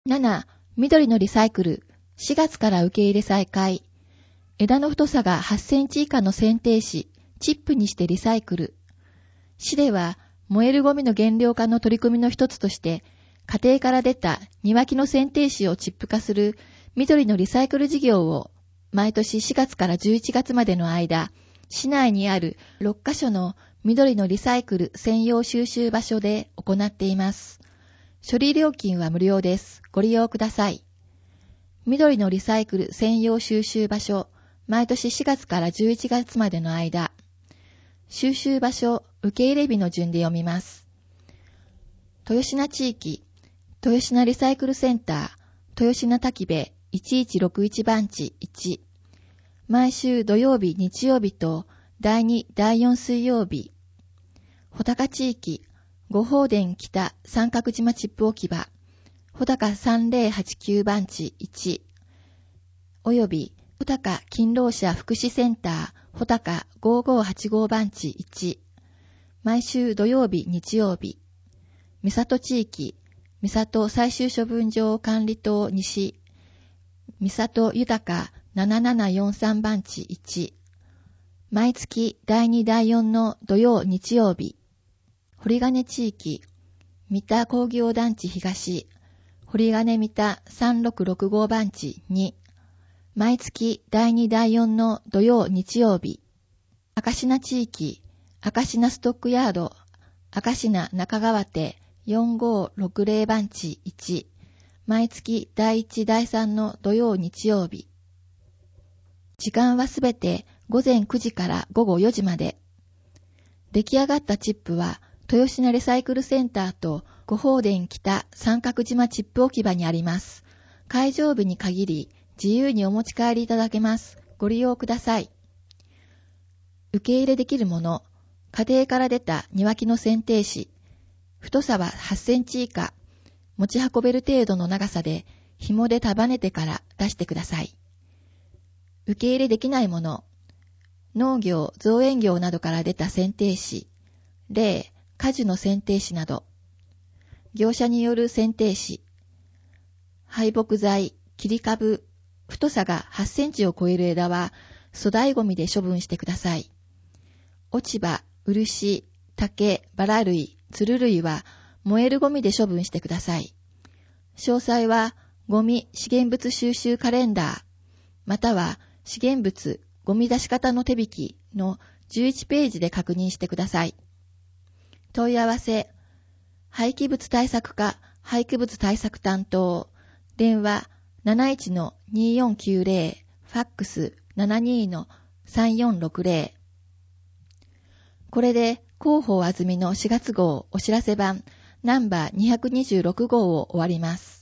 7、緑のリサイクル。4月から受け入れ再開。枝の太さが8センチ以下の剪定紙、チップにしてリサイクル。市では、燃えるゴミの減量化の取り組みの一つとして、家庭から出た庭木の剪定紙をチップ化する緑のリサイクル事業を、毎年4月から11月までの間、市内にある6カ所の緑のリサイクル専用収集場所で行っています。処理料金は無料です。ご利用ください。緑のリサイクル専用収集場所、毎年4月から11月までの間、収集場所、受け入れ日の順で読みます。豊品地域、豊品リサイクルセンター、豊品滝部1161番地1、毎週土曜日、日曜日と第2、第4水曜日、穂高地域、五宝殿北三角島チップ置き場、穂高3089番地1、および穂高勤労者福祉センター、穂高5585番地1、毎週土曜日、日曜日、三郷地域、三郷最終処分場管理棟西、三郷豊7743番地1、毎月第2第4の土曜日曜日、堀金地域、三田工業団地東、堀金三田3665番地2、毎月第2第4の土曜日曜日、赤品地域、赤品ストックヤード、赤品中川手4560番地1、毎月第1第3の土曜日曜日。時間はすべて午前9時から午後4時まで。出来上がったチップは豊品リサイクルセンターと五宝殿北三角島チップ置き場にあります。開場日に限り自由にお持ち帰りいただけます。ご利用ください。受け入れできるもの、家庭から出た庭木の剪定紙、太さは8センチ以下、持ち運べる程度の長さで紐で束ねてから出してください。受け入れできないもの、農業、造園業などから出た剪定紙、例、果樹の剪定紙など、業者による剪定紙、廃木材、切り株、太さが8センチを超える枝は粗大ゴミで処分してください。落ち葉、漆、竹、バラ類、つる類は燃えるゴミで処分してください。詳細はゴミ資源物収集カレンダー、または資源物ゴミ出し方の手引きの11ページで確認してください。問い合わせ、廃棄物対策課廃棄物対策担当、電話 71-2490、ファックス 72-3460。これで広報あずみの4月号お知らせ版ナンバー226号を終わります。